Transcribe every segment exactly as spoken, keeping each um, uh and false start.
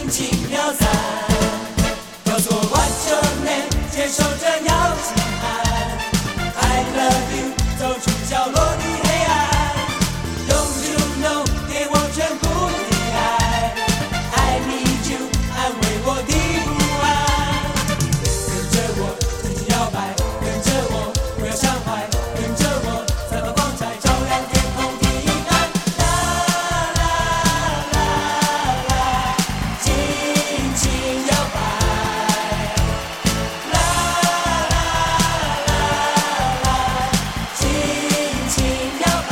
轻轻飘散。告诉我 What's your name， 接受这邀请函。I love you， 走出角落的黑暗。Don't you know， 给我全部的爱。I need you， 安慰我的不安。跟着我，轻轻摇摆，跟着我，不要伤怀，跟着我，散发光彩，照亮天空的阴暗。啦啦啦啦，轻轻摇摆。啦啦啦啦，轻轻摇摆。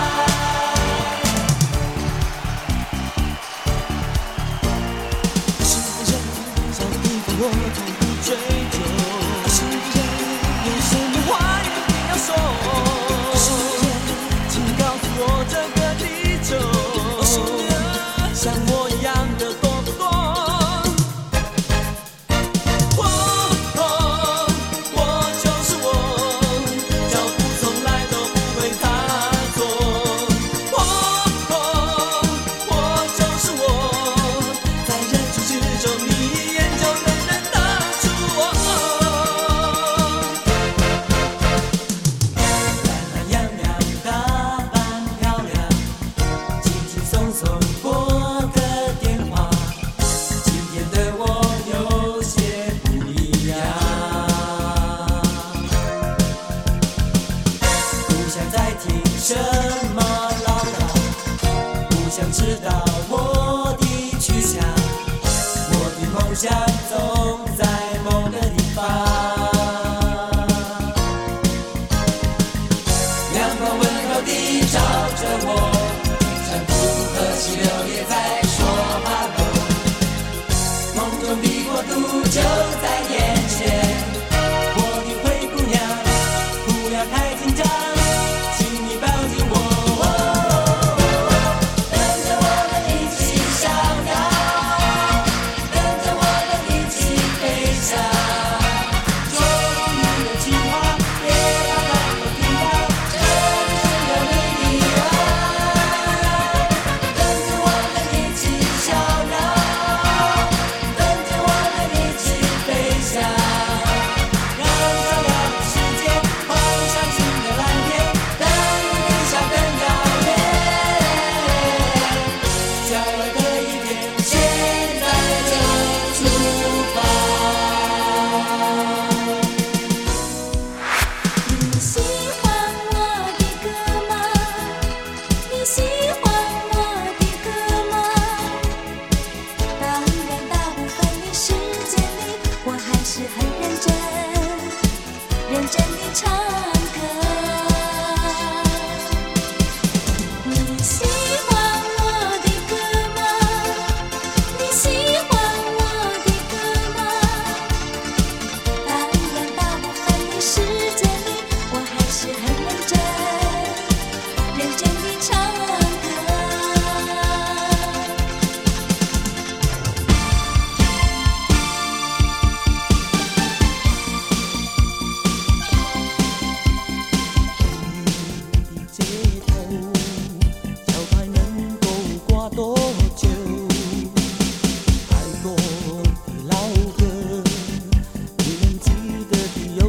是不是小的地方我从不追究？是不是有什么话一定要说？是不是请告诉我这个地球，像我一样的多不多？我我就是我，脚步从来都不会踏错。我我就是我，在人群之中，你一眼就能认得出我。 懒洋洋，打扮漂亮，轻轻松松拨个电话。今天的我有些不一样，不想再听什么唠叨，不想知道我的去向，我的梦想总在某个地方。阳光温柔地照着我，山谷和溪流也在说哈喽。梦中的国度就在